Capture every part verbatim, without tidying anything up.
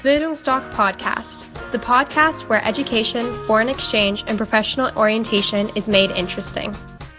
Bildungsdoc Podcast, the podcast where education, foreign exchange, and professional orientation is made interesting.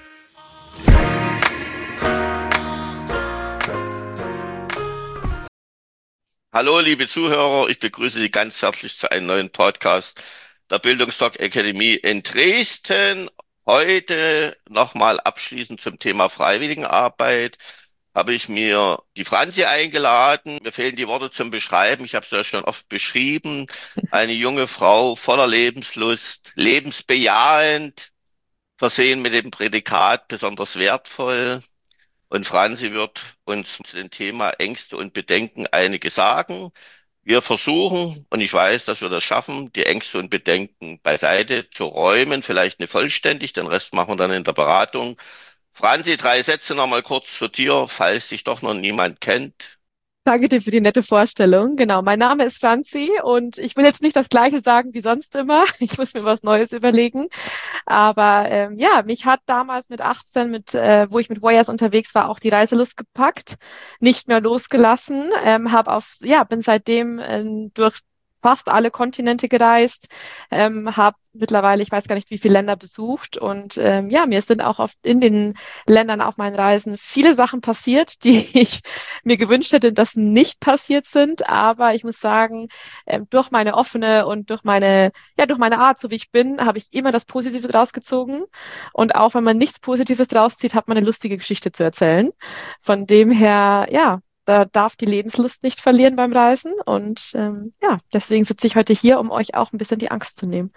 Hallo, liebe Zuhörer, ich begrüße Sie ganz herzlich zu einem neuen Podcast der Bildungsdoc Akademie in Dresden. Heute nochmal abschließend zum Thema Freiwilligenarbeit habe ich mir die Franzi eingeladen. Mir fehlen die Worte zum Beschreiben. Ich habe es ja schon oft beschrieben. Eine junge Frau voller Lebenslust, lebensbejahend, versehen mit dem Prädikat besonders wertvoll. Und Franzi wird uns zu dem Thema Ängste und Bedenken einiges sagen. Wir versuchen, und ich weiß, dass wir das schaffen, die Ängste und Bedenken beiseite zu räumen, vielleicht nicht vollständig, den Rest machen wir dann in der Beratung. Franzi, drei Sätze nochmal kurz zu dir, falls dich doch noch niemand kennt. Danke dir für die nette Vorstellung. Genau, mein Name ist Franzi und ich will jetzt nicht das Gleiche sagen wie sonst immer. Ich muss mir was Neues überlegen. Aber ähm, ja, mich hat damals mit achtzehn, mit, äh, wo ich mit Voyeurs unterwegs war, auch die Reiselust gepackt, nicht mehr losgelassen. Ähm, hab auf, ja, bin seitdem ähm, durch fast alle Kontinente gereist, ähm, habe mittlerweile, ich weiß gar nicht, wie viele Länder besucht und ähm, ja, mir sind auch oft in den Ländern auf meinen Reisen viele Sachen passiert, die ich mir gewünscht hätte, dass nicht passiert sind, aber ich muss sagen, ähm, durch meine offene und durch meine, ja, durch meine Art, so wie ich bin, habe ich immer das Positive draus gezogen und auch wenn man nichts Positives draus zieht, hat man eine lustige Geschichte zu erzählen. Von dem her, ja, da darf die Lebenslust nicht verlieren beim Reisen. Und ähm, ja, deswegen sitze ich heute hier, um euch auch ein bisschen die Angst zu nehmen.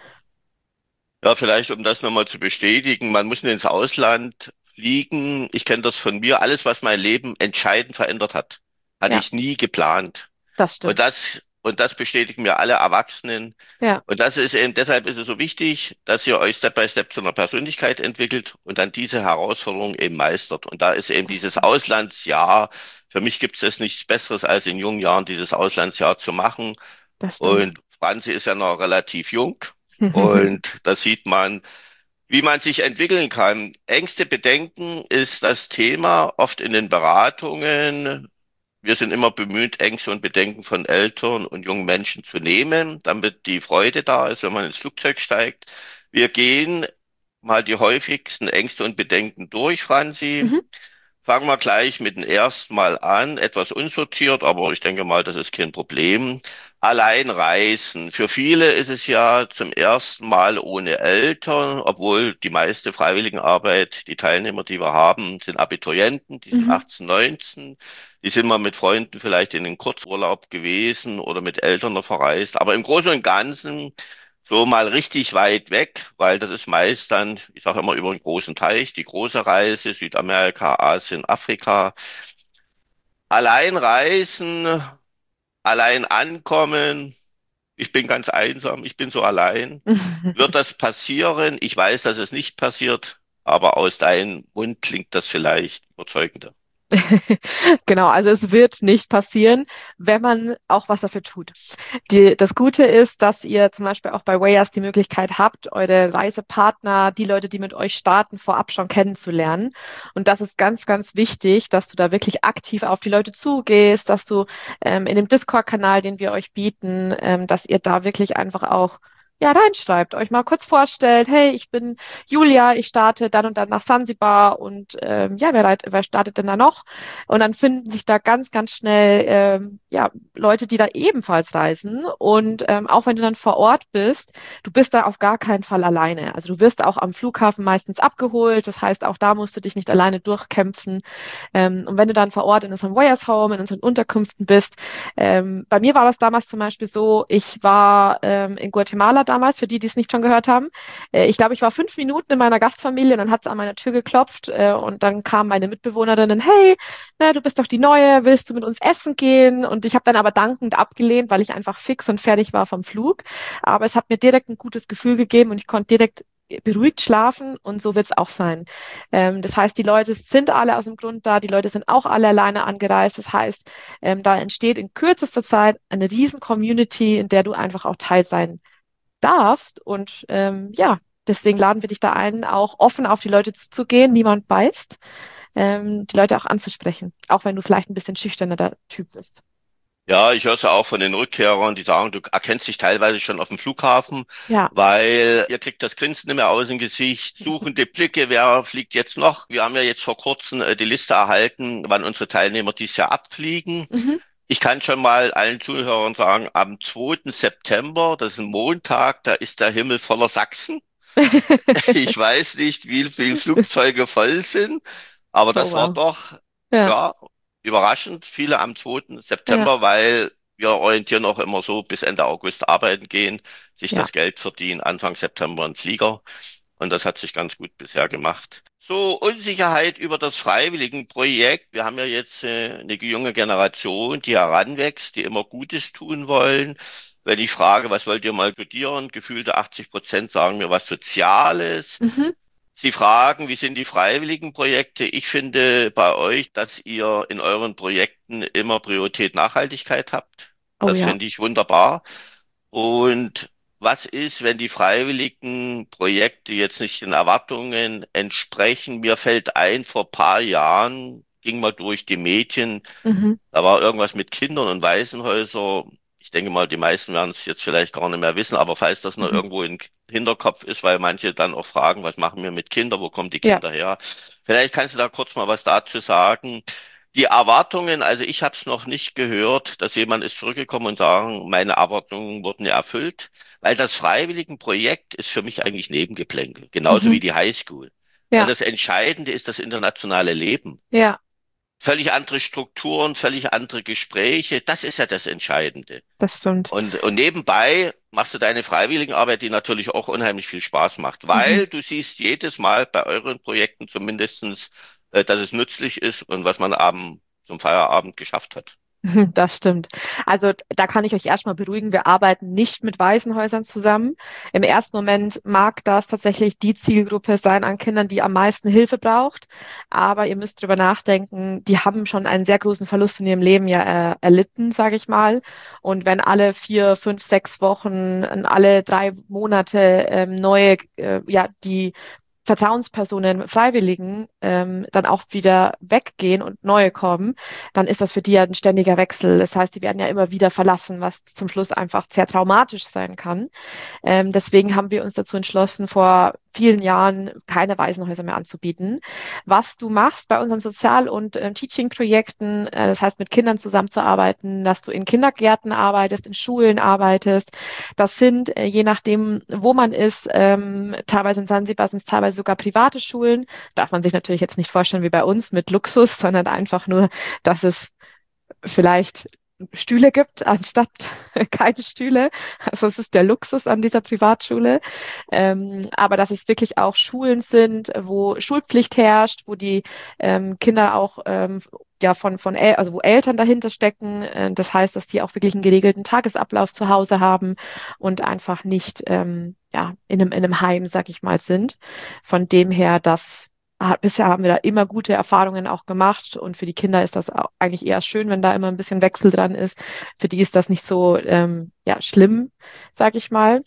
Ja, vielleicht, um das nochmal zu bestätigen, man muss nicht ins Ausland fliegen. Ich kenne das von mir. Alles, was mein Leben entscheidend verändert hat, hatte Ja, ich nie geplant. das Und stimmt. das, und das bestätigen mir alle Erwachsenen. Ja, Und das ist eben, deshalb ist es so wichtig, dass ihr euch Step by Step zu einer Persönlichkeit entwickelt und dann diese Herausforderung eben meistert. Und da ist eben das dieses stimmt. Auslandsjahr, für mich gibt es nichts Besseres, als in jungen Jahren dieses Auslandsjahr zu machen. Das stimmt. Und Franzi ist ja noch relativ jung. Und da sieht man, wie man sich entwickeln kann. Ängste, Bedenken ist das Thema oft in den Beratungen. Wir sind immer bemüht, Ängste und Bedenken von Eltern und jungen Menschen zu nehmen, damit die Freude da ist, wenn man ins Flugzeug steigt. Wir gehen mal die häufigsten Ängste und Bedenken durch, Franzi. Mhm. Fangen wir gleich mit dem ersten Mal an. Etwas unsortiert, aber ich denke mal, das ist kein Problem. Allein reisen. Für viele ist es ja zum ersten Mal ohne Eltern, obwohl die meiste Freiwilligenarbeit, die Teilnehmer, die wir haben, sind Abiturienten, die sind Mhm. achtzehn, neunzehn. Die sind mal mit Freunden vielleicht in den Kurzurlaub gewesen oder mit Eltern noch verreist. Aber im Großen und Ganzen so mal richtig weit weg, weil das ist meist dann, ich sage immer, über einen großen Teich, die große Reise, Südamerika, Asien, Afrika. Allein reisen, allein ankommen. Ich bin ganz einsam, ich bin so allein. Wird das passieren? Ich weiß, dass es nicht passiert, aber aus deinem Mund klingt das vielleicht überzeugender. Genau, also es wird nicht passieren, wenn man auch was dafür tut. Die, das Gute ist, dass ihr zum Beispiel auch bei Voyeurs die Möglichkeit habt, eure Reisepartner, die Leute, die mit euch starten, vorab schon kennenzulernen. Und das ist ganz, ganz wichtig, dass du da wirklich aktiv auf die Leute zugehst, dass du ähm, in dem Discord-Kanal, den wir euch bieten, ähm, dass ihr da wirklich einfach auch ja, reinschreibt, euch mal kurz vorstellt, hey, ich bin Julia, ich starte dann und dann nach Sansibar und ähm, ja, wer, reit- wer startet denn da noch? Und dann finden sich da ganz, ganz schnell ähm, ja, Leute, die da ebenfalls reisen. Und ähm, auch wenn du dann vor Ort bist, du bist da auf gar keinen Fall alleine. Also du wirst auch am Flughafen meistens abgeholt. Das heißt, auch da musst du dich nicht alleine durchkämpfen. Ähm, und wenn du dann vor Ort in unserem Voyeurs Home, in unseren Unterkünften bist, ähm, bei mir war das damals zum Beispiel so, ich war ähm, in Guatemala damals, für die, die es nicht schon gehört haben. Äh, ich glaube, ich war fünf Minuten in meiner Gastfamilie und dann hat es an meiner Tür geklopft äh, und dann kamen meine Mitbewohnerinnen, hey, na, du bist doch die Neue, willst du mit uns essen gehen? Und ich habe dann aber dankend abgelehnt, weil ich einfach fix und fertig war vom Flug. Aber es hat mir direkt ein gutes Gefühl gegeben und ich konnte direkt beruhigt schlafen und so wird es auch sein. Ähm, das heißt, die Leute sind alle aus dem Grund da, die Leute sind auch alle alleine angereist. Das heißt, ähm, da entsteht in kürzester Zeit eine riesen Community, in der du einfach auch Teil sein darfst. Und ähm, ja, deswegen laden wir dich da ein, auch offen auf die Leute zuzugehen. Niemand beißt, ähm, die Leute auch anzusprechen, auch wenn du vielleicht ein bisschen schüchterner der Typ bist. Ja, ich höre es ja auch von den Rückkehrern, die sagen, du erkennst dich teilweise schon auf dem Flughafen, Ja. weil ihr kriegt das Grinsen nicht mehr aus dem Gesicht, suchende Blicke, wer fliegt jetzt noch? Wir haben ja jetzt vor kurzem äh, die Liste erhalten, wann unsere Teilnehmer dieses Jahr abfliegen. Mhm. Ich kann schon mal allen Zuhörern sagen, am zweiten September, das ist ein Montag, da ist der Himmel voller Sachsen. Ich weiß nicht, wie viele Flugzeuge voll sind, aber Oh, das war wow. doch, Ja, ja, überraschend viele am zweiten ja, September, weil wir orientieren auch immer so bis Ende August arbeiten gehen, sich ja. das Geld verdienen, Anfang September ein Flieger. Und das hat sich ganz gut bisher gemacht. So, Unsicherheit über das Freiwilligenprojekt. Wir haben ja jetzt äh, eine junge Generation, die heranwächst, die immer Gutes tun wollen. Wenn ich frage, was wollt ihr mal studieren? Gefühlte achtzig Prozent sagen mir was Soziales. Mhm. Sie fragen, wie sind die Freiwilligenprojekte? Ich finde bei euch, dass ihr in euren Projekten immer Priorität Nachhaltigkeit habt. Oh Das ja. finde ich wunderbar. Und was ist, wenn die freiwilligen Projekte jetzt nicht den Erwartungen entsprechen? Mir fällt ein, vor ein paar Jahren ging mal durch die Medien, Mhm. da war irgendwas mit Kindern und Waisenhäuser. Ich denke mal, die meisten werden es jetzt vielleicht gar nicht mehr wissen, aber falls das noch Mhm. irgendwo im Hinterkopf ist, weil manche dann auch fragen, was machen wir mit Kindern, wo kommen die Ja. Kinder her? Vielleicht kannst du da kurz mal was dazu sagen. Die Erwartungen, also ich habe es noch nicht gehört, dass jemand ist zurückgekommen und sagen, meine Erwartungen wurden ja erfüllt, weil das Freiwilligenprojekt ist für mich eigentlich Nebengeplänkel, genauso Mhm. wie die Highschool. Weil Ja. das Entscheidende ist das internationale Leben. Ja, Völlig andere Strukturen, völlig andere Gespräche. Das ist ja das Entscheidende. das stimmt. Und, und nebenbei machst du deine Freiwilligenarbeit, die natürlich auch unheimlich viel Spaß macht, Mhm. weil du siehst jedes Mal bei euren Projekten zumindestens, äh, dass es nützlich ist und was man abend zum Feierabend geschafft hat. Das stimmt. Also da kann ich euch erstmal beruhigen, wir arbeiten nicht mit Waisenhäusern zusammen. Im ersten Moment mag das tatsächlich die Zielgruppe sein an Kindern, die am meisten Hilfe braucht. Aber ihr müsst drüber nachdenken, die haben schon einen sehr großen Verlust in ihrem Leben ja äh, erlitten, sage ich mal. Und wenn alle vier, fünf, sechs Wochen, alle drei Monate ähm, neue, äh, ja, die Vertrauenspersonen, Freiwilligen ähm, dann auch wieder weggehen und neue kommen, dann ist das für die ja ein ständiger Wechsel. Das heißt, die werden ja immer wieder verlassen, was zum Schluss einfach sehr traumatisch sein kann. Ähm, deswegen haben wir uns dazu entschlossen, vor vielen Jahren keine Waisenhäuser mehr anzubieten. Was du machst bei unseren Sozial- und äh, Teaching-Projekten, äh, das heißt mit Kindern zusammenzuarbeiten, dass du in Kindergärten arbeitest, in Schulen arbeitest, das sind, äh, je nachdem, wo man ist, ähm, teilweise in Sansibar sind es teilweise sogar private Schulen. Darf man sich natürlich jetzt nicht vorstellen wie bei uns mit Luxus, sondern einfach nur, dass es vielleicht Stühle gibt, anstatt keine Stühle. Also es ist der Luxus an dieser Privatschule. Ähm, aber dass es wirklich auch Schulen sind, wo Schulpflicht herrscht, wo die ähm, Kinder auch ähm, ja von, von El also wo Eltern dahinter stecken. Äh, das heißt, dass die auch wirklich einen geregelten Tagesablauf zu Hause haben und einfach nicht ähm, ja, in einem, in einem Heim, sag ich mal, sind. Von dem her, dass ha- bisher haben wir da immer gute Erfahrungen auch gemacht und für die Kinder ist das auch eigentlich eher schön, wenn da immer ein bisschen Wechsel dran ist. Für die ist das nicht so ähm, ja, schlimm, sag ich mal.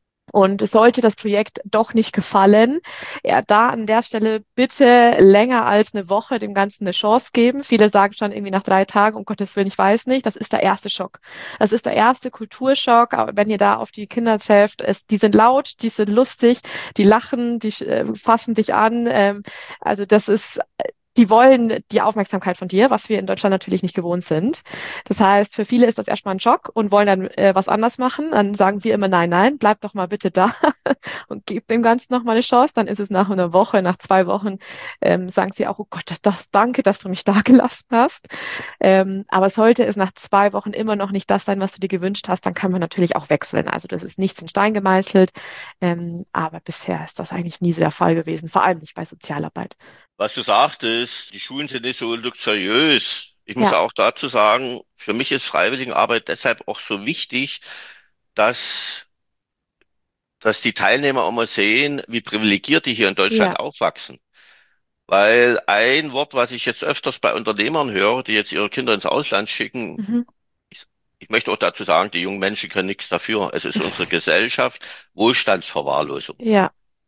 Und sollte das Projekt doch nicht gefallen, ja, da an der Stelle bitte länger als eine Woche dem Ganzen eine Chance geben. Viele sagen schon irgendwie nach drei Tagen, um Gottes Willen, ich weiß nicht. Das ist der erste Schock. Das ist der erste Kulturschock. Aber wenn ihr da auf die Kinder trefft, es, die sind laut, die sind lustig, die lachen, die äh, fassen dich an. Ähm, also das ist die wollen die Aufmerksamkeit von dir, was wir in Deutschland natürlich nicht gewohnt sind. Das heißt, für viele ist das erstmal ein Schock und wollen dann äh, was anders machen. Dann sagen wir immer, nein, nein, bleib doch mal bitte da und gib dem Ganzen noch mal eine Chance. Dann ist es nach einer Woche, nach zwei Wochen, ähm, sagen sie auch, oh Gott, das, danke, dass du mich da gelassen hast. Ähm, aber sollte es nach zwei Wochen immer noch nicht das sein, was du dir gewünscht hast, dann kann man natürlich auch wechseln. Also das ist nichts in Stein gemeißelt. Ähm, aber bisher ist das eigentlich nie so der Fall gewesen, vor allem nicht bei Sozialarbeit. Was du sagtest, die Schulen sind nicht so luxuriös. Ich muss Ja, auch dazu sagen, für mich ist Freiwilligenarbeit deshalb auch so wichtig, dass, dass die Teilnehmer auch mal sehen, wie privilegiert die hier in ja. Deutschland aufwachsen. Weil ein Wort, was ich jetzt öfters bei Unternehmern höre, die jetzt ihre Kinder ins Ausland schicken, Mhm. ich, ich möchte auch dazu sagen, die jungen Menschen können nichts dafür. Es ist unsere Gesellschaft, Wohlstandsverwahrlosung. Ja,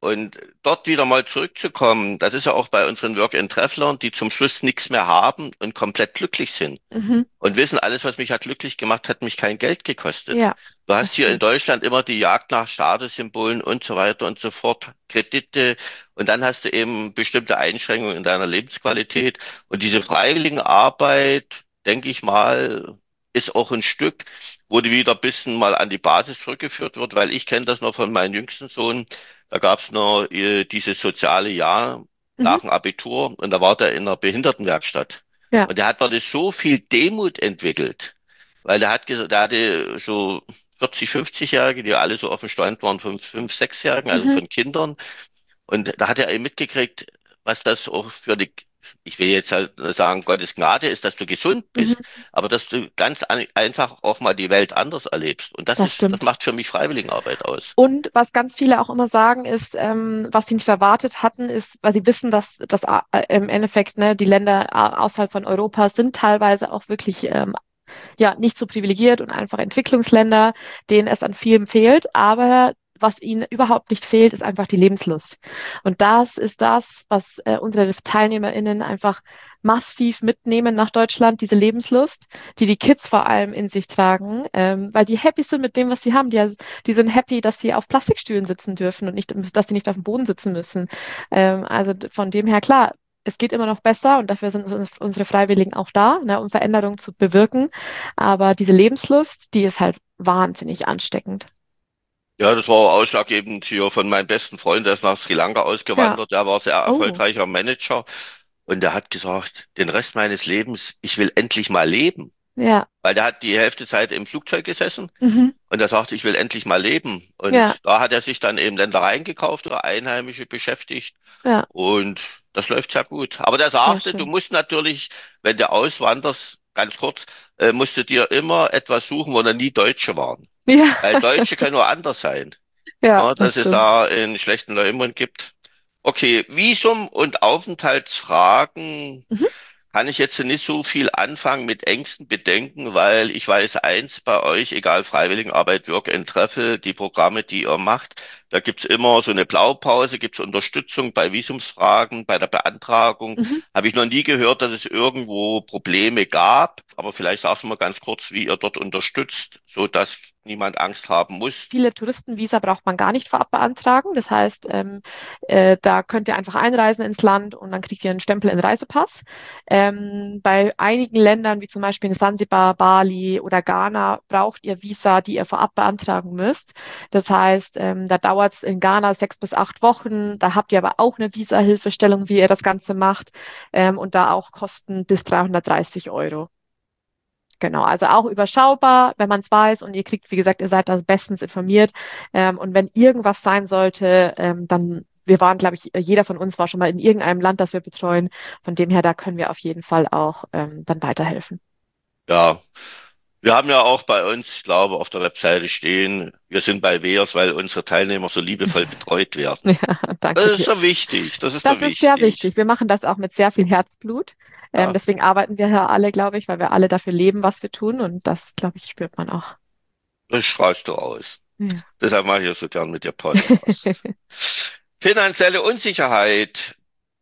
Und dort wieder mal zurückzukommen, das ist ja auch bei unseren Work-and-Travelern, die zum Schluss nichts mehr haben und komplett glücklich sind. Mhm. Und wissen, alles, was mich hat glücklich gemacht, hat mich kein Geld gekostet. Ja, Du hast das hier in stimmt. Deutschland immer die Jagd nach Statussymbolen und so weiter und so fort, Kredite. Und dann hast du eben bestimmte Einschränkungen in deiner Lebensqualität. Und diese Freiwilligenarbeit, denke ich mal, ist auch ein Stück, wo die wieder ein bisschen mal an die Basis zurückgeführt wird, weil ich kenne das noch von meinem jüngsten Sohn. Da gab es noch äh, dieses soziale Jahr Mhm. nach dem Abitur und da war der in einer Behindertenwerkstatt. Ja. Und der hat dort so viel Demut entwickelt, weil der hat gesagt, der hatte so vierzig, fünfzig-Jährige, die alle so auf dem Stand waren, von fünf, sechs-Jährigen, also Mhm. von Kindern. Und da hat er eben mitgekriegt, was das auch für die, ich will jetzt halt sagen, Gottes Gnade ist, dass du gesund bist, Mhm. aber dass du ganz ein, einfach auch mal die Welt anders erlebst. Und das Das ist, das stimmt. macht für mich Freiwilligenarbeit aus. Und was ganz viele auch immer sagen, ist, ähm, was sie nicht erwartet hatten, ist, weil sie wissen, dass, dass äh, im Endeffekt ne, die Länder äh, außerhalb von Europa sind teilweise auch wirklich ähm, ja, nicht so privilegiert und einfach Entwicklungsländer, denen es an vielem fehlt. Aber was ihnen überhaupt nicht fehlt, ist einfach die Lebenslust. Und das ist das, was äh, unsere TeilnehmerInnen einfach massiv mitnehmen nach Deutschland, diese Lebenslust, die die Kids vor allem in sich tragen, ähm, weil die happy sind mit dem, was sie haben. Die, die sind happy, dass sie auf Plastikstühlen sitzen dürfen und nicht, dass sie nicht auf dem Boden sitzen müssen. Ähm, also von dem her, klar, es geht immer noch besser und dafür sind unsere Freiwilligen auch da, ne, um Veränderungen zu bewirken. Aber diese Lebenslust, die ist halt wahnsinnig ansteckend. Ja, das war auch ausschlaggebend hier von meinem besten Freund, der ist nach Sri Lanka Ja. ausgewandert, der war sehr Oh. erfolgreicher Manager und der hat gesagt, den Rest meines Lebens, ich will endlich mal leben. Ja. Weil der hat die Hälfte Zeit im Flugzeug gesessen Mhm. und er sagte, ich will endlich mal leben. Ja. Und da hat er sich dann eben Ländereien gekauft oder Einheimische beschäftigt Ja. und das läuft sehr gut. Aber der Sehr sagte, du schön. musst natürlich, wenn du auswanderst, ganz kurz, äh, musst du dir immer etwas suchen, wo noch nie Deutsche waren. Ja. Weil Deutsche können nur anders sein. Ja, Ja, das dass es stimmt. da einen schlechten Leumund gibt. Okay, Visum und Aufenthaltsfragen Mhm. kann ich jetzt nicht so viel anfangen mit Ängsten, Bedenken, weil ich weiß eins bei euch, egal Freiwilligenarbeit, Work and Travel, die Programme, die ihr macht, da gibt's immer so eine Blaupause, gibt's Unterstützung bei Visumsfragen, bei der Beantragung. Mhm. Habe ich noch nie gehört, dass es irgendwo Probleme gab, aber vielleicht sagst du mal ganz kurz, wie ihr dort unterstützt, so dass niemand Angst haben muss. Viele Touristenvisa braucht man gar nicht vorab beantragen. Das heißt, ähm, äh, da könnt ihr einfach einreisen ins Land und dann kriegt ihr einen Stempel in den Reisepass. Ähm, bei einigen Ländern, wie zum Beispiel in Sansibar, Bali oder Ghana, braucht ihr Visa, die ihr vorab beantragen müsst. Das heißt, ähm, da dauert es in Ghana sechs bis acht Wochen. Da habt ihr aber auch eine Visa-Hilfestellung, wie ihr das Ganze macht. Ähm, und da auch Kosten bis dreihundertdreißig Euro. Genau, also auch überschaubar, wenn man es weiß und ihr kriegt, wie gesagt, ihr seid da bestens informiert. Ähm, und wenn irgendwas sein sollte, ähm, dann, wir waren, glaube ich, jeder von uns war schon mal in irgendeinem Land, das wir betreuen. Von dem her, da können wir auf jeden Fall auch ähm, dann weiterhelfen. Ja, wir haben ja auch bei uns, ich glaube, auf der Webseite stehen, wir sind bei W E A S, weil unsere Teilnehmer so liebevoll betreut werden. Ja, Das danke ist dir. so wichtig, das ist Das so ist sehr wichtig. wichtig. Wir machen das auch mit sehr viel Herzblut. Ähm, Ja, deswegen arbeiten wir ja alle, glaube ich, weil wir alle dafür leben, was wir tun. Und das, glaube ich, spürt man auch. das strahlst du aus. Ja. Deshalb mache ich so gern mit dir Podcast. Finanzielle Unsicherheit.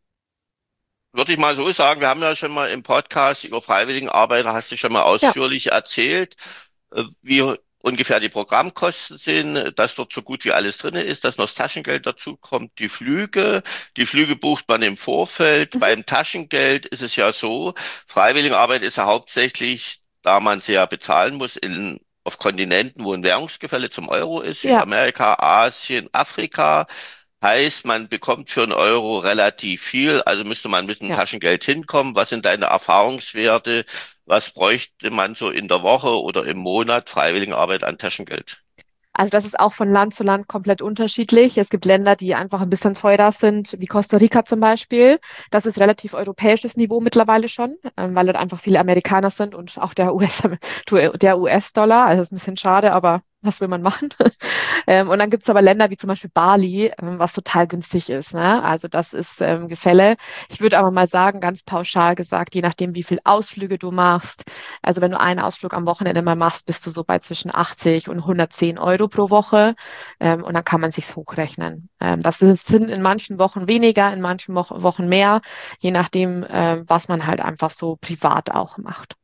Würde ich mal so sagen, wir haben ja schon mal im Podcast über Freiwilligenarbeit, da hast du schon mal Ja, ausführlich erzählt, äh, wie ungefähr die Programmkosten sind, dass dort so gut wie alles drin ist, dass noch das Taschengeld dazu kommt, die Flüge. Die Flüge bucht man im Vorfeld. mhm. Beim Taschengeld ist es ja so, Freiwilligenarbeit ist ja hauptsächlich, da man sie ja bezahlen muss, in, auf Kontinenten, wo ein Währungsgefälle zum Euro ist, Ja, Südamerika, Asien, Afrika. Heißt, man bekommt für einen Euro relativ viel, also müsste man mit dem ja. Taschengeld hinkommen. Was sind deine Erfahrungswerte? Was bräuchte man so in der Woche oder im Monat Freiwilligenarbeit an Taschengeld? Also das ist auch von Land zu Land komplett unterschiedlich. Es gibt Länder, die einfach ein bisschen teurer sind, wie Costa Rica zum Beispiel. Das ist relativ europäisches Niveau mittlerweile schon, ähm, weil dort einfach viele Amerikaner sind und auch der U S, der U S-Dollar. Also ist ein bisschen schade, aber was will man machen? Ähm, und dann gibt es aber Länder wie zum Beispiel Bali, ähm, was total günstig ist. Ne? Also das ist ähm, Gefälle. Ich würde aber mal sagen, ganz pauschal gesagt, je nachdem, wie viel Ausflüge du machst. Also wenn du einen Ausflug am Wochenende mal machst, bist du so bei zwischen achtzig und hundertzehn Euro pro Woche. Ähm, und dann kann man sich's hochrechnen. Ähm, das ist, sind in manchen Wochen weniger, in manchen Wo Wochen mehr, je nachdem, ähm, was man halt einfach so privat auch macht.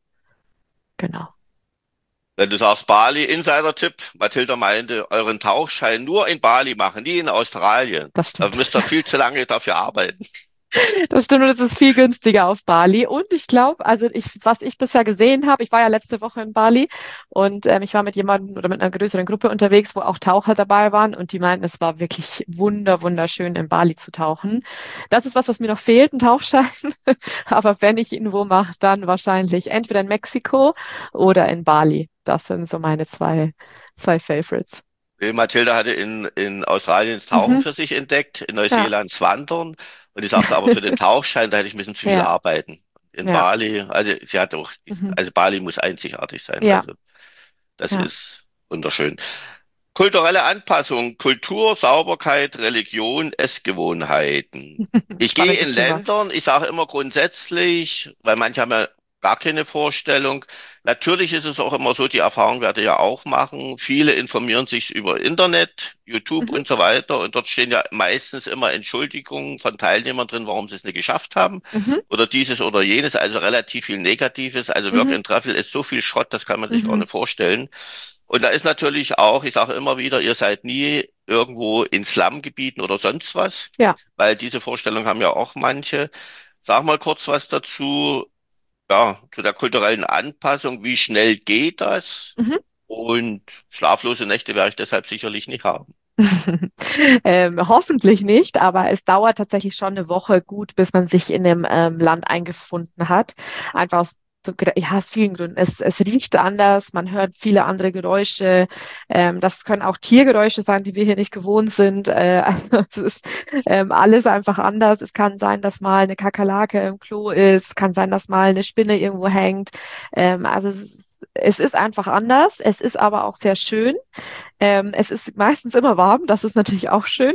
Genau, Wenn du sagst Bali, Insider-Tipp, Mathilda meinte, euren Tauchschein nur in Bali machen, nie in Australien. das Da stimmt. müsst ihr viel zu lange dafür arbeiten. Das stimmt, und es ist viel günstiger auf Bali. Und ich glaube, also ich, was ich bisher gesehen habe, ich war ja letzte Woche in Bali und ähm, ich war mit jemandem oder mit einer größeren Gruppe unterwegs, wo auch Taucher dabei waren und die meinten, es war wirklich wunder, wunderschön in Bali zu tauchen. Das ist was, was mir noch fehlt, ein Tauchschein. Aber wenn ich ihn wo mache, dann wahrscheinlich entweder in Mexiko oder in Bali. Das sind so meine zwei, zwei Favorites. Äh, Mathilda hatte in, in Australien das Tauchen Mhm, für sich entdeckt, in ja, Neuseeland das Wandern. Und ich sagte aber für den Tauchschein, da hätte ich ein bisschen zu viel ja, arbeiten. In ja, Bali, also sie hat auch, mhm, also Bali muss einzigartig sein. ja, Also das ja. ist wunderschön. Kulturelle Anpassung, Kultur, Sauberkeit, Religion, Essgewohnheiten. Ich gehe in Spannendes Thema. Ländern, ich sage immer grundsätzlich, weil manche haben ja gar keine Vorstellung. Natürlich ist es auch immer so, die Erfahrung werde ich ja auch machen. Viele informieren sich über Internet, YouTube Mhm, und so weiter. Und dort stehen ja meistens immer Entschuldigungen von Teilnehmern drin, warum sie es nicht geschafft haben. mhm, Oder dieses oder jenes, also relativ viel Negatives. Also Work mhm. and Travel ist so viel Schrott, das kann man sich gar Mhm. nicht vorstellen. Und da ist natürlich auch, ich sage immer wieder, ihr seid nie irgendwo in Slumgebieten oder sonst was, Ja. weil diese Vorstellung haben ja auch manche. Sag mal kurz was dazu, ja, zu der kulturellen Anpassung. Wie schnell geht das? Mhm. Und schlaflose Nächte werde ich deshalb sicherlich nicht haben. Ähm, hoffentlich nicht, aber es dauert tatsächlich schon eine Woche gut, bis man sich in dem ähm, Land eingefunden hat. Einfach aus so, ja, aus vielen Gründen. Es, es riecht anders, man hört viele andere Geräusche. Ähm, das können auch Tiergeräusche sein, die wir hier nicht gewohnt sind. Äh, also es ist ähm, alles einfach anders. Es kann sein, dass mal eine Kakerlake im Klo ist, es kann sein, dass mal eine Spinne irgendwo hängt. Ähm, also es ist, es ist einfach anders. Es ist aber auch sehr schön. Ähm, es ist meistens immer warm, das ist natürlich auch schön.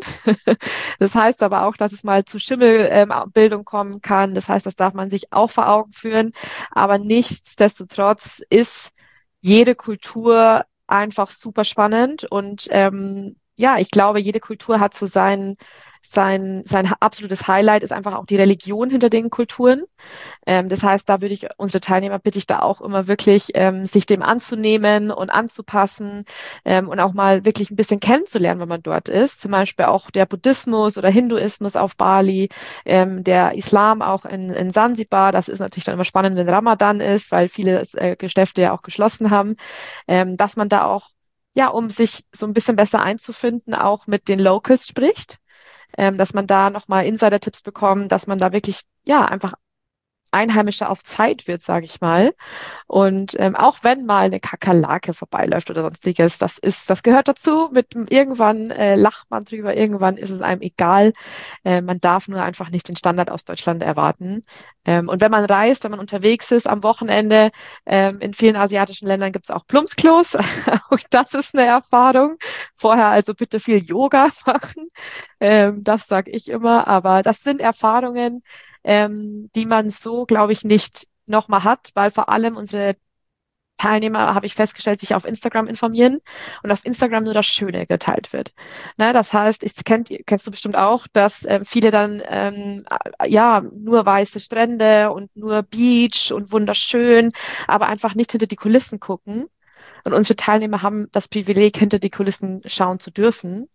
Das heißt aber auch, dass es mal zu Schimmelbildung kommen kann. Das heißt, das darf man sich auch vor Augen führen. Aber nichtsdestotrotz ist jede Kultur einfach super spannend. Und ähm, ja, ich glaube, jede Kultur hat so sein, sein, sein absolutes Highlight, ist einfach auch die Religion hinter den Kulturen. Ähm, das heißt, da würde ich unsere Teilnehmer bitte ich da auch immer wirklich, ähm, sich dem anzunehmen und anzupassen, ähm, und auch mal wirklich ein bisschen kennenzulernen, wenn man dort ist. Zum Beispiel auch der Buddhismus oder Hinduismus auf Bali, ähm, der Islam auch in, in Sansibar. Das ist natürlich dann immer spannend, wenn Ramadan ist, weil viele äh, Geschäfte ja auch geschlossen haben, ähm, dass man da auch, ja, um sich so ein bisschen besser einzufinden, auch mit den Locals spricht, ähm, dass man da nochmal Insider-Tipps bekommt, dass man da wirklich, ja, einfach Einheimischer auf Zeit wird, sage ich mal. Und ähm, auch wenn mal eine Kakerlake vorbeiläuft oder sonstiges, das ist, das gehört dazu. Mit irgendwann äh, lacht man drüber, irgendwann ist es einem egal. Äh, man darf nur einfach nicht den Standard aus Deutschland erwarten. Ähm, und wenn man reist, wenn man unterwegs ist am Wochenende, ähm, in vielen asiatischen Ländern gibt es auch Plumpsklos. Auch das ist eine Erfahrung. Vorher also bitte viel Yoga machen. Ähm, das sage ich immer. Aber das sind Erfahrungen, ähm, die man so, glaube ich, nicht nochmal hat, weil vor allem unsere Teilnehmer, habe ich festgestellt, sich auf Instagram informieren und auf Instagram nur das Schöne geteilt wird. Ne, das heißt, ich kennt, kennst du bestimmt auch, dass ähm, viele dann ähm, äh, ja nur weiße Strände und nur Beach und wunderschön, aber einfach nicht hinter die Kulissen gucken. Und unsere Teilnehmer haben das Privileg, hinter die Kulissen schauen zu dürfen.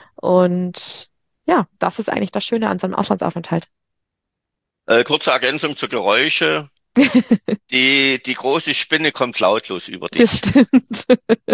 Und ja, das ist eigentlich das Schöne an so einem Auslandsaufenthalt. Äh, kurze Ergänzung zu Geräusche. Die, die große Spinne kommt lautlos über Das dich. stimmt.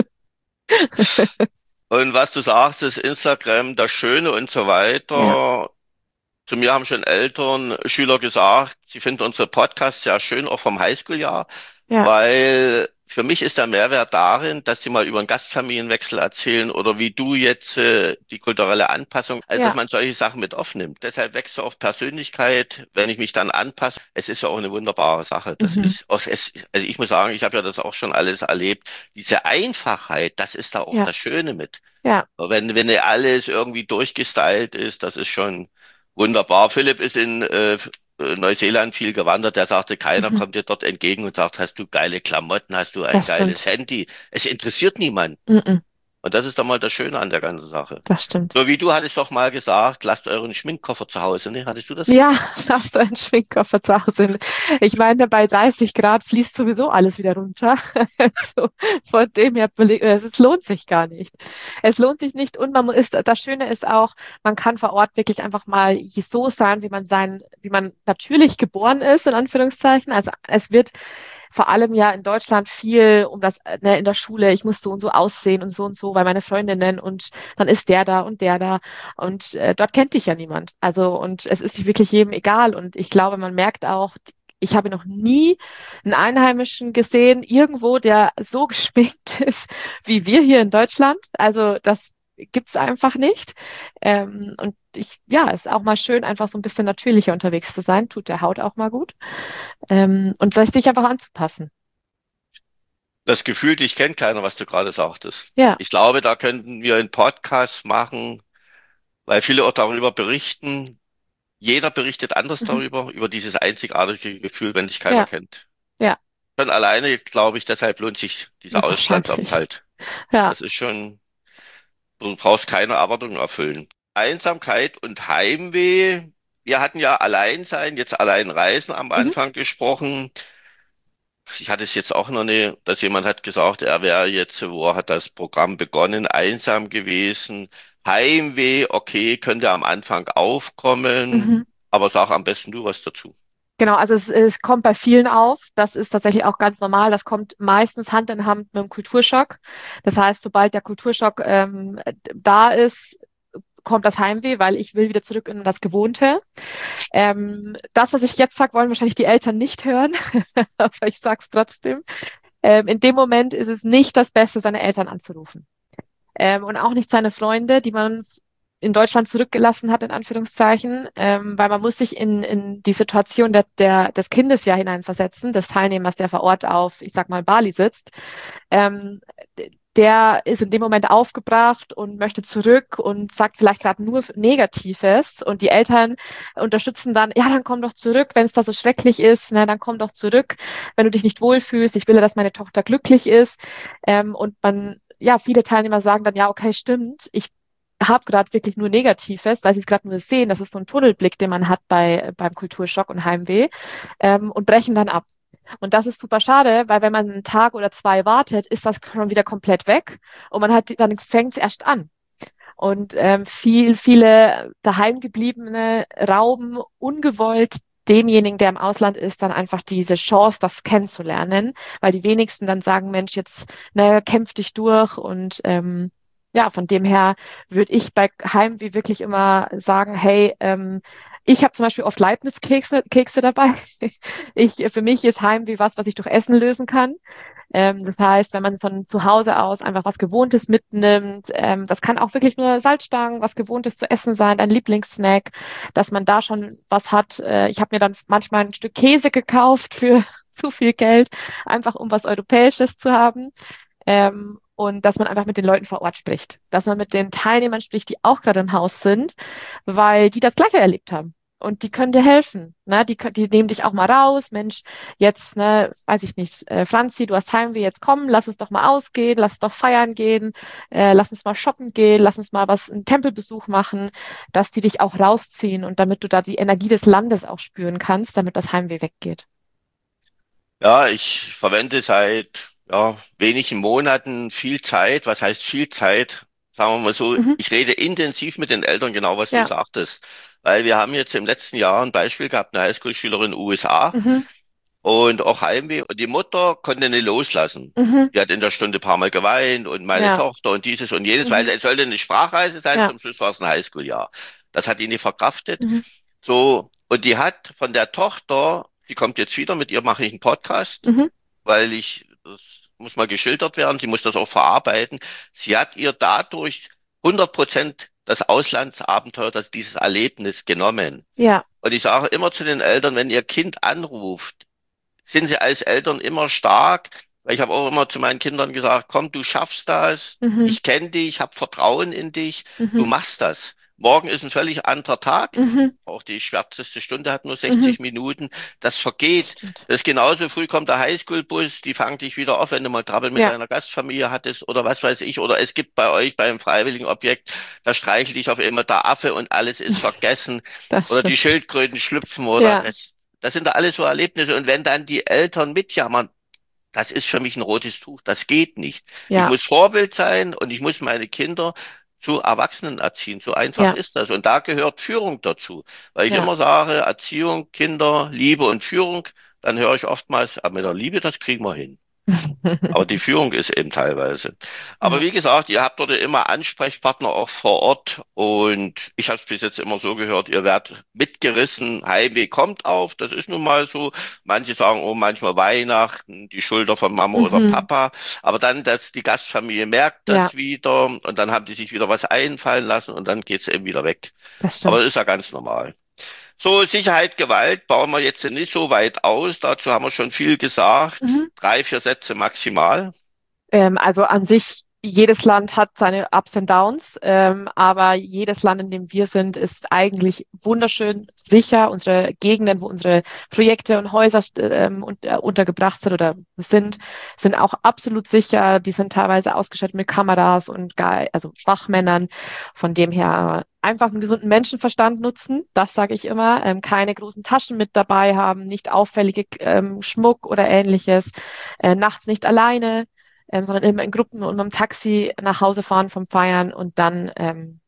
Und was du sagst, ist Instagram das Schöne und so Ja, weiter. Zu mir haben schon Eltern, Schüler gesagt, sie finden unsere Podcasts sehr schön, auch vom Highschool-Jahr, ja. weil für mich ist der Mehrwert darin, dass sie mal über einen Gastfamilienwechsel erzählen oder wie du jetzt äh, die kulturelle Anpassung, also dass Ja. man solche Sachen mit aufnimmt. Deshalb wächst du auf Persönlichkeit, wenn ich mich dann anpasse. Es ist ja auch eine wunderbare Sache. Das Mhm. ist, auch- es, also ich muss sagen, ich habe ja das auch schon alles erlebt. Diese Einfachheit, das ist da auch Ja. das Schöne mit. Ja. Wenn, wenn alles irgendwie durchgestylt ist, das ist schon wunderbar. Philipp ist in äh, äh, Neuseeland viel gewandert. Der sagte, keiner Mhm. kommt dir dort entgegen und sagt, hast du geile Klamotten, hast du ein Das geiles stimmt. Handy. Es interessiert niemand. Mhm. Und das ist doch mal das Schöne an der ganzen Sache. Das stimmt. So wie du hattest doch mal gesagt, lasst euren Schminkkoffer zu Hause, ne? Hattest du das Ja, gesagt? hast du einen Schwingkoffer zu Hause? Ich meine, bei dreißig Grad fließt sowieso alles wieder runter. So, von dem her, beleg- es es lohnt sich gar nicht. Es lohnt sich nicht und man ist, das Schöne ist auch, man kann vor Ort wirklich einfach mal so sein, wie man sein, wie man natürlich geboren ist, in Anführungszeichen. Also es wird vor allem ja in Deutschland viel um das, äh, ne, in der Schule, ich muss so und so aussehen und so und so, weil meine Freundinnen und dann ist der da und der da. Und äh, dort kennt dich ja niemand. Also, und es ist wirklich jedem egal. Und ich glaube, man merkt auch, ich habe noch nie einen Einheimischen gesehen, irgendwo, der so geschminkt ist wie wir hier in Deutschland. Also, das gibt's einfach nicht. Ähm, und ich, ja, ist auch mal schön, einfach so ein bisschen natürlicher unterwegs zu sein. Tut der Haut auch mal gut. Ähm, und sich einfach anzupassen. Das Gefühl, dich kennt keiner, was du gerade sagtest. Ja. Ich glaube, da könnten wir einen Podcast machen, weil viele auch darüber berichten. Jeder berichtet anders Mhm. darüber, über dieses einzigartige Gefühl, wenn dich keiner Ja. kennt. Ja. Schon alleine, glaube ich, deshalb lohnt sich dieser Wahrscheinlich. Auslandsaufenthalt. Ja. Das ist schon, du brauchst keine Erwartungen erfüllen. Einsamkeit und Heimweh. Wir hatten ja Alleinsein, jetzt Alleinreisen am Mhm. Anfang gesprochen. Ich hatte es jetzt auch noch nicht, dass jemand hat gesagt, er wäre jetzt, wo er hat das Programm begonnen, einsam gewesen. Heimweh, okay, könnte am Anfang aufkommen, Mhm. aber sag am besten du was dazu. Genau, also es, es kommt bei vielen auf. Das ist tatsächlich auch ganz normal. Das kommt meistens Hand in Hand mit dem Kulturschock. Das heißt, sobald der Kulturschock ähm, da ist, kommt das Heimweh, weil ich will wieder zurück in das Gewohnte. Ähm, das, was ich jetzt sage, wollen wahrscheinlich die Eltern nicht hören, aber ich sage es trotzdem. Ähm, in dem Moment ist es nicht das Beste, seine Eltern anzurufen. Ähm, und auch nicht seine Freunde, die man in Deutschland zurückgelassen hat, in Anführungszeichen, ähm, weil man muss sich in, in die Situation der, der, des Kindes ja hineinversetzen, des Teilnehmers, der vor Ort auf, ich sag mal, Bali sitzt. Ähm, Der ist in dem Moment aufgebracht und möchte zurück und sagt vielleicht gerade nur Negatives und die Eltern unterstützen dann, ja, dann komm doch zurück, wenn es da so schrecklich ist, ne, dann komm doch zurück, wenn du dich nicht wohlfühlst. Ich will ja, dass meine Tochter glücklich ist. Ähm, und man, ja, viele Teilnehmer sagen dann, ja, okay, stimmt, ich habe gerade wirklich nur Negatives, weil sie es gerade nur sehen. Das ist so ein Tunnelblick, den man hat bei, beim Kulturschock und Heimweh, ähm, und brechen dann ab. Und das ist super schade, weil wenn man einen Tag oder zwei wartet, ist das schon wieder komplett weg und man hat, dann fängt es erst an. Und ähm, viel, viele daheimgebliebene rauben ungewollt demjenigen, der im Ausland ist, dann einfach diese Chance, das kennenzulernen, weil die wenigsten dann sagen, Mensch, jetzt ne, kämpf dich durch und ähm, ja, von dem her würde ich bei Heimweh wirklich immer sagen, hey, ähm, ich habe zum Beispiel oft Leibniz-Kekse Kekse dabei. Ich, für mich ist Heimweh was, was ich durch Essen lösen kann. Ähm, das heißt, wenn man von zu Hause aus einfach was Gewohntes mitnimmt, ähm, das kann auch wirklich nur Salzstangen, was Gewohntes zu essen sein, dein Lieblingssnack, dass man da schon was hat. Äh, ich habe mir dann manchmal ein Stück Käse gekauft für zu viel Geld, einfach um was Europäisches zu haben. Ähm, und dass man einfach mit den Leuten vor Ort spricht, dass man mit den Teilnehmern spricht, die auch gerade im Haus sind, weil die das Gleiche erlebt haben. Und die können dir helfen. Ne? Die, kö- die nehmen dich auch mal raus. Mensch, jetzt, ne, weiß ich nicht, äh, Franzi, du hast Heimweh, jetzt komm, lass uns doch mal ausgehen, lass uns doch feiern gehen, äh, lass uns mal shoppen gehen, lass uns mal was, einen Tempelbesuch machen, dass die dich auch rausziehen und damit du da die Energie des Landes auch spüren kannst, damit das Heimweh weggeht. Ja, ich verwende seit ja, wenigen Monaten viel Zeit. Was heißt viel Zeit? Sagen wir mal so, Mhm. ich rede intensiv mit den Eltern, genau was du Ja. sagtest. Weil wir haben jetzt im letzten Jahr ein Beispiel gehabt, eine Highschool-Schülerin in den U S A Mhm. und auch Heimweh. Und die Mutter konnte nicht loslassen. Mhm. Die hat in der Stunde ein paar Mal geweint und meine Ja. Tochter und dieses und jenes, weil Mhm. es sollte eine Sprachreise sein, Ja. zum Schluss war es ein Highschool-Jahr. Das hat die nicht verkraftet. Mhm. So, und die hat von der Tochter, die kommt jetzt wieder, mit ihr mache ich einen Podcast, Mhm. weil ich das muss mal geschildert werden, sie muss das auch verarbeiten. Sie hat ihr dadurch hundert Prozent das Auslandsabenteuer, das dieses Erlebnis genommen. Ja. Und ich sage immer zu den Eltern, wenn ihr Kind anruft, sind sie als Eltern immer stark, weil ich habe auch immer zu meinen Kindern gesagt, komm, du schaffst das, Mhm. ich kenne dich, ich habe Vertrauen in dich, du Mhm. machst das. Morgen ist ein völlig anderer Tag. Mhm. Auch die schwärzeste Stunde hat nur Mhm. sechzig Minuten. Das Das vergeht. stimmt. Das ist genauso früh kommt der Highschool-Bus, die fangen dich wieder auf, wenn du mal Trouble mit Ja, deiner Gastfamilie hattest oder was weiß ich. Oder es gibt bei euch beim freiwilligen Objekt, da streichelt dich auf einmal der Affe und alles ist vergessen. das Oder die stimmt. Schildkröten schlüpfen oder Ja, das. Das sind da alles so Erlebnisse. Und wenn dann die Eltern mitjammern, das ist für mich ein rotes Tuch. Das geht nicht. Ich ja, muss Vorbild sein und ich muss meine Kinder zu Erwachsenen erziehen. So einfach ja, ist das. Und da gehört Führung dazu. Weil ich ja. immer sage, Erziehung, Kinder, Liebe und Führung, dann höre ich oftmals, aber mit der Liebe, das kriegen wir hin. Aber die Führung ist eben teilweise. Aber Ja. wie gesagt, ihr habt dort immer Ansprechpartner auch vor Ort und ich habe es bis jetzt immer so gehört, ihr werdet mitgerissen, Heimweh kommt auf, das ist nun mal so. Manche sagen, oh, manchmal Weihnachten, die Schulter von Mama oder Mhm. Papa. Aber dann, dass die Gastfamilie merkt Ja, das wieder und dann haben die sich wieder was einfallen lassen und dann geht's eben wieder weg. das Aber stimmt. das ist ja ganz normal. So, Sicherheit, Gewalt bauen wir jetzt nicht so weit aus. Dazu haben wir schon viel gesagt. Mhm. Drei, vier Sätze maximal. Ähm, also an sich, jedes Land hat seine Ups und Downs, ähm, aber jedes Land, in dem wir sind, ist eigentlich wunderschön sicher. Unsere Gegenden, wo unsere Projekte und Häuser ähm, un äh, untergebracht sind oder sind, sind auch absolut sicher. Die sind teilweise ausgestattet mit Kameras und Gei- also Wachmännern. Von dem her einfach einen gesunden Menschenverstand nutzen. Das sage ich immer. Ähm, keine großen Taschen mit dabei haben, nicht auffällige ähm, Schmuck oder ähnliches. Äh, nachts nicht alleine ähm, sondern immer in Gruppen und mit dem Taxi nach Hause fahren vom Feiern und dann ähm,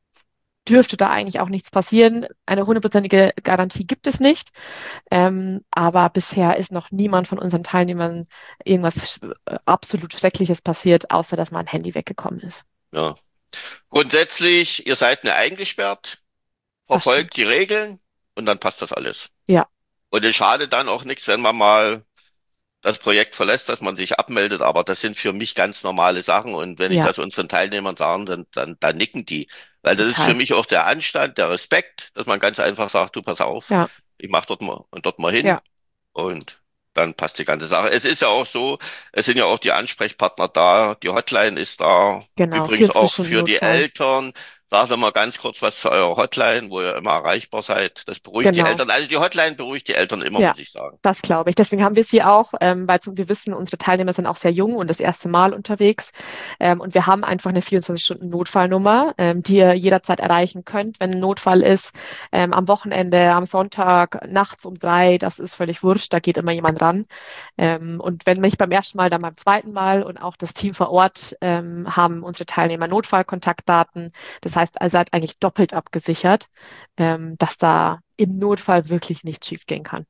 dürfte da eigentlich auch nichts passieren. Eine hundertprozentige Garantie gibt es nicht, ähm, aber bisher ist noch niemand von unseren Teilnehmern irgendwas äh, absolut Schreckliches passiert, außer dass mein Handy weggekommen ist. Ja. Grundsätzlich, ihr seid nicht eingesperrt, Das verfolgt stimmt. die Regeln und dann passt das alles. Ja, Und es schadet dann auch nichts, wenn man mal das Projekt verlässt, dass man sich abmeldet, aber das sind für mich ganz normale Sachen und wenn ich ja, das unseren Teilnehmern sage, dann, dann, dann nicken die. Weil das ist für total. mich auch der Anstand, der Respekt, dass man ganz einfach sagt, du pass auf, Ja, ich mach dort mal und dort mal hin ja, und dann passt die ganze Sache. Es ist ja auch so, es sind ja auch die Ansprechpartner da, die Hotline ist da, genau. übrigens vierundzwanzig auch Stunden für die Notfall. Eltern. Sagt doch mal ganz kurz was zu eurer Hotline, wo ihr immer erreichbar seid. Das beruhigt die Genau. Eltern. Also die Hotline beruhigt die Eltern immer, Ja, muss ich sagen. das glaube ich. Deswegen haben wir sie auch, ähm, weil wir wissen, unsere Teilnehmer sind auch sehr jung und das erste Mal unterwegs. Ähm, und wir haben einfach eine vierundzwanzig-Stunden-Notfallnummer, ähm, die ihr jederzeit erreichen könnt, wenn ein Notfall ist. Ähm, am Wochenende, am Sonntag, nachts um drei, das ist völlig wurscht, da geht immer jemand ran. Ähm, und wenn nicht beim ersten Mal, dann beim zweiten Mal und auch das Team vor Ort ähm, haben unsere Teilnehmer Notfallkontaktdaten. Das heißt, ihr seid eigentlich doppelt abgesichert, ähm, dass da im Notfall wirklich nichts schiefgehen kann.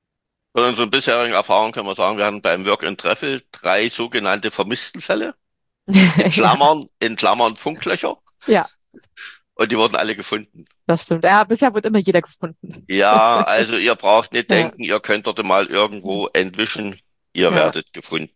Von unseren bisherigen Erfahrungen können wir sagen, wir hatten beim Work and Travel drei sogenannte Vermisstenfälle. In Ja, Klammern, in Klammern Funklöcher. ja, Und die wurden alle gefunden. das stimmt. Ja, bisher wird immer jeder gefunden. Ja, also ihr braucht nicht Ja, denken, ihr könnt dort mal irgendwo entwischen. Ihr ja, werdet gefunden.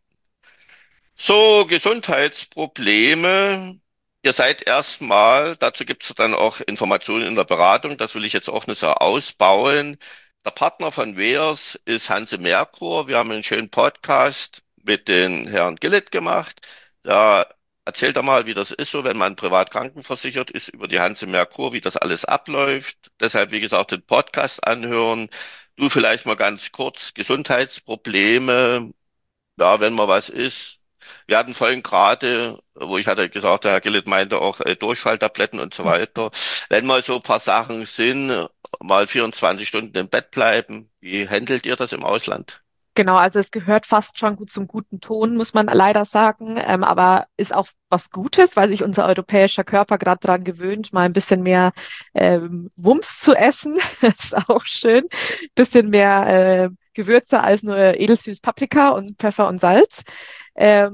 So, Gesundheitsprobleme. Ihr seid erstmal, dazu gibt es dann auch Informationen in der Beratung, das will ich jetzt auch nicht so ausbauen. Der Partner von W E A S ist Hanse Merkur. Wir haben einen schönen Podcast mit den Herrn Gillett gemacht. Da erzählt er mal, wie das ist, so wenn man privat krankenversichert ist, über die Hanse Merkur, wie das alles abläuft. Deshalb, wie gesagt, den Podcast anhören. Du vielleicht mal ganz kurz Gesundheitsprobleme. Ja, wenn mal was ist. Wir hatten vorhin gerade, wo ich hatte gesagt, der Herr Gillett meinte auch äh, Durchfalltabletten und so weiter. Wenn mal so ein paar Sachen sind, mal vierundzwanzig Stunden im Bett bleiben, wie handelt ihr das im Ausland? genau. Also es gehört fast schon gut zum guten Ton, muss man leider sagen. Ähm, aber ist auch was Gutes, weil sich unser europäischer Körper gerade daran gewöhnt, mal ein bisschen mehr ähm, Wumms zu essen. Ist auch schön. Bisschen mehr äh, Gewürze als nur edelsüß Paprika und Pfeffer und Salz. Ähm,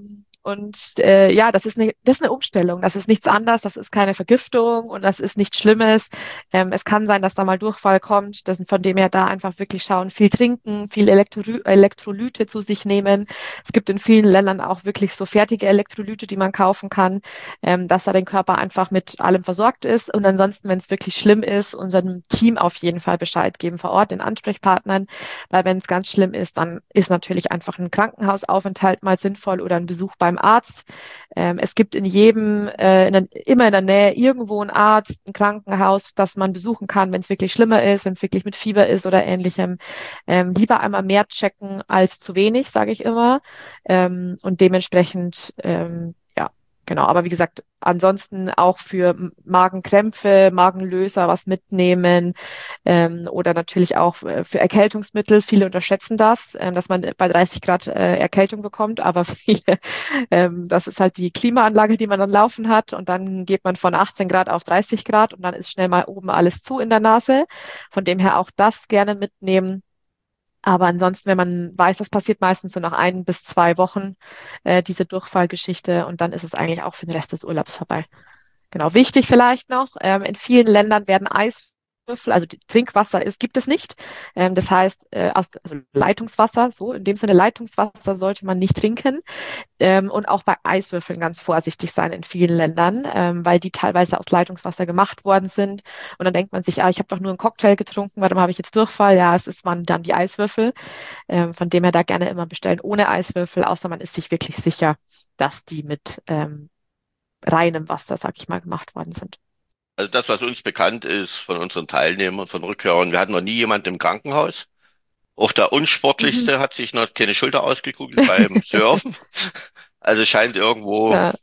Und äh, ja, das ist eine, das ist eine Umstellung. Das ist nichts anderes, das ist keine Vergiftung und das ist nichts Schlimmes. Ähm, es kann sein, dass da mal Durchfall kommt. Das, von dem her da einfach wirklich schauen, viel trinken, viel Elektro Elektrolyte zu sich nehmen. Es gibt in vielen Ländern auch wirklich so fertige Elektrolyte, die man kaufen kann, ähm, dass da der Körper einfach mit allem versorgt ist. Und ansonsten, wenn es wirklich schlimm ist, unserem Team auf jeden Fall Bescheid geben vor Ort, den Ansprechpartnern, weil wenn es ganz schlimm ist, dann ist natürlich einfach ein Krankenhausaufenthalt mal sinnvoll oder ein Besuch beim Arzt. Ähm, es gibt in jedem, äh, in der, immer in der Nähe irgendwo einen Arzt, ein Krankenhaus, das man besuchen kann, wenn es wirklich schlimmer ist, wenn es wirklich mit Fieber ist oder ähnlichem. Ähm, lieber einmal mehr checken als zu wenig, sage ich immer. Ähm, und dementsprechend, ähm, ja, genau. Aber wie gesagt, ansonsten auch für M- Magenkrämpfe, Magenlöser was mitnehmen, ähm, oder natürlich auch äh, für Erkältungsmittel. Viele unterschätzen das, ähm, dass man bei dreißig Grad äh, Erkältung bekommt, aber viele, ähm, das ist halt die Klimaanlage, die man dann laufen hat und dann geht man von achtzehn Grad auf dreißig Grad und dann ist schnell mal oben alles zu in der Nase. Von dem her auch das gerne mitnehmen. Aber ansonsten, wenn man weiß, das passiert meistens so nach ein bis zwei Wochen, äh, diese Durchfallgeschichte, und dann ist es eigentlich auch für den Rest des Urlaubs vorbei. Genau, wichtig vielleicht noch, ähm, in vielen Ländern werden Eiswürfel, also die Trinkwasser ist, gibt es nicht. Ähm, das heißt, äh, aus, also Leitungswasser, so in dem Sinne Leitungswasser sollte man nicht trinken. Ähm, und auch bei Eiswürfeln ganz vorsichtig sein in vielen Ländern, ähm, weil die teilweise aus Leitungswasser gemacht worden sind. Und dann denkt man sich, ah, ich habe doch nur einen Cocktail getrunken, warum habe ich jetzt Durchfall? Ja, es ist, waren dann die Eiswürfel. Ähm, von dem her da gerne immer bestellen ohne Eiswürfel, außer man ist sich wirklich sicher, dass die mit ähm, reinem Wasser, sag ich mal, gemacht worden sind. Also das, was uns bekannt ist von unseren Teilnehmern, von Rückkehrern, wir hatten noch nie jemanden im Krankenhaus. Auch der Mhm. Unsportlichste hat sich noch keine Schulter ausgekugelt beim Surfen. Also scheint irgendwo Ja.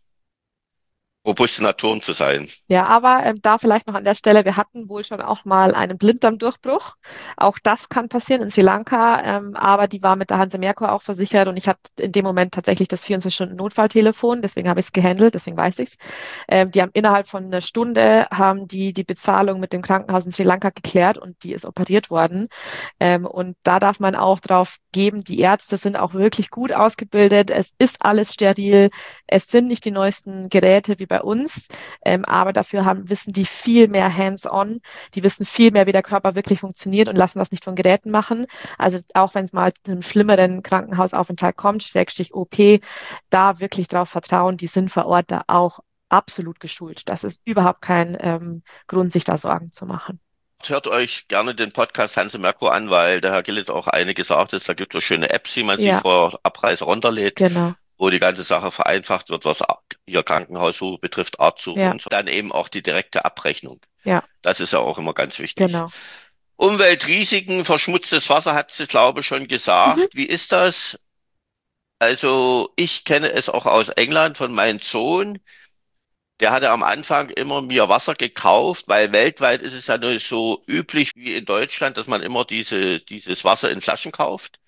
robuste Naturen zu sein. Ja, aber ähm, da vielleicht noch an der Stelle, wir hatten wohl schon auch mal einen Blinddarmdurchbruch. Auch das kann passieren in Sri Lanka, ähm, aber die war mit der Hanse Merkur auch versichert und ich hatte in dem Moment tatsächlich das vierundzwanzig-Stunden-Notfalltelefon, deswegen habe ich es gehandelt, deswegen weiß ich es. Ähm, die haben innerhalb von einer Stunde haben die die Bezahlung mit dem Krankenhaus in Sri Lanka geklärt und die ist operiert worden. Ähm, und da darf man auch drauf geben, die Ärzte sind auch wirklich gut ausgebildet. Es ist alles steril. Es sind nicht die neuesten Geräte wie bei uns. Ähm, aber dafür haben, wissen die viel mehr hands-on. Die wissen viel mehr, wie der Körper wirklich funktioniert und lassen das nicht von Geräten machen. Also auch wenn es mal zu einem schlimmeren Krankenhausaufenthalt kommt, Schrägstrich O P, da wirklich drauf vertrauen, die sind vor Ort da auch absolut geschult. Das ist überhaupt kein ähm, Grund, sich da Sorgen zu machen. Hört euch gerne den Podcast Hanse Merkur an, weil der Herr Gillet auch einige gesagt hat, da gibt es so schöne Apps, die man sich Ja, vor Abreise runterlädt, genau. wo die ganze Sache vereinfacht wird, was Ihr Krankenhaussuche betrifft, Arztsuche Ja, und so. Dann eben auch die direkte Abrechnung. ja, Das ist ja auch immer ganz wichtig. genau. Umweltrisiken, verschmutztes Wasser hat sie, glaube ich, schon Mhm, gesagt. Wie ist das? Also ich kenne es auch aus England von meinem Sohn. Der hatte am Anfang immer mir Wasser gekauft, weil weltweit ist es ja nur so üblich wie in Deutschland, dass man immer diese, dieses Wasser in Flaschen kauft.